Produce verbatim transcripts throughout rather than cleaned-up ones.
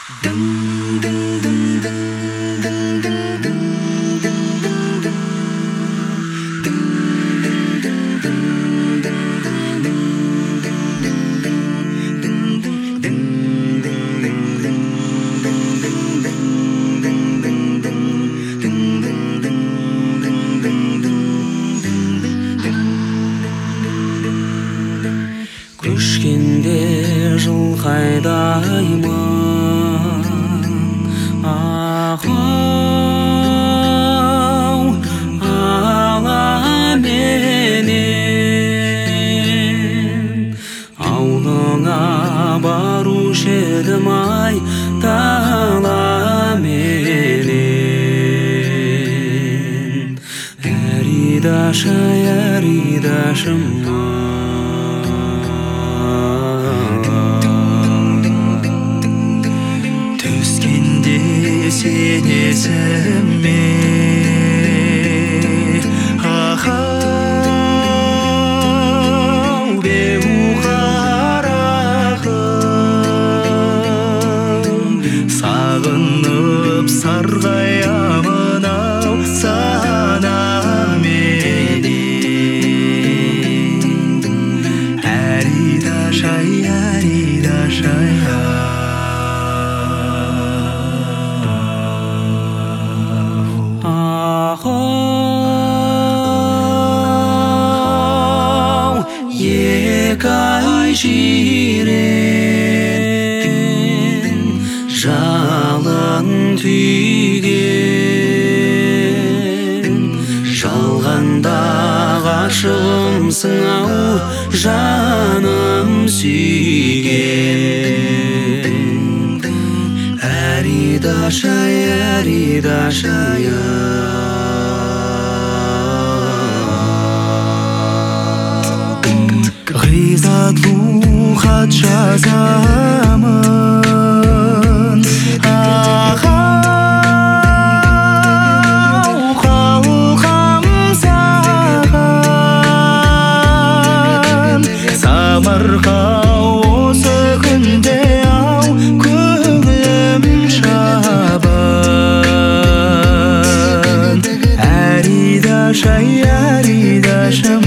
Көшкенде жылқайдаймын ақ-ау ала менен аулыңа барушы едім ай тала менен әридашай әридашым сен есіме ақ-ау беу қарағым сағынып сарғаямын ау санаменен әридашай әридашай екі ай жирен жалын түйген жалғанда ғашығымсың ау жаным сүйген әридашай әридашай ғизатлу хат жазамын ақ-ау қалқам саған самарқау осы күнде ау көңілім шабын әридашай әридашым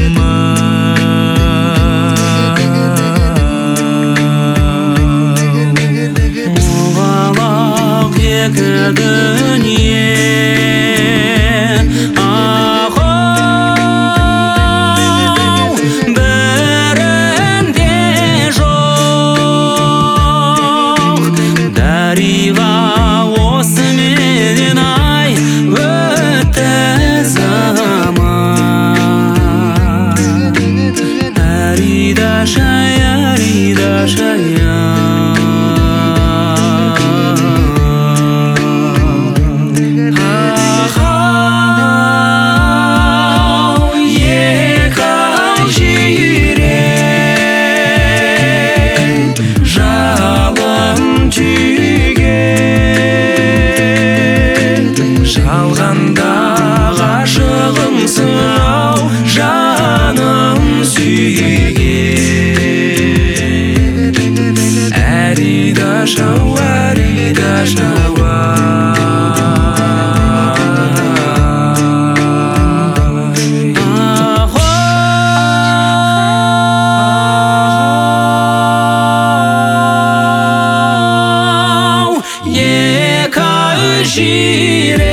дүние ақ-ау бірінде жоқ дариға осы менен ай өтті заман әридашай әридашай жалғанда ғашығымсың ау жаным сүйген әридашау әридашау екі ай жирен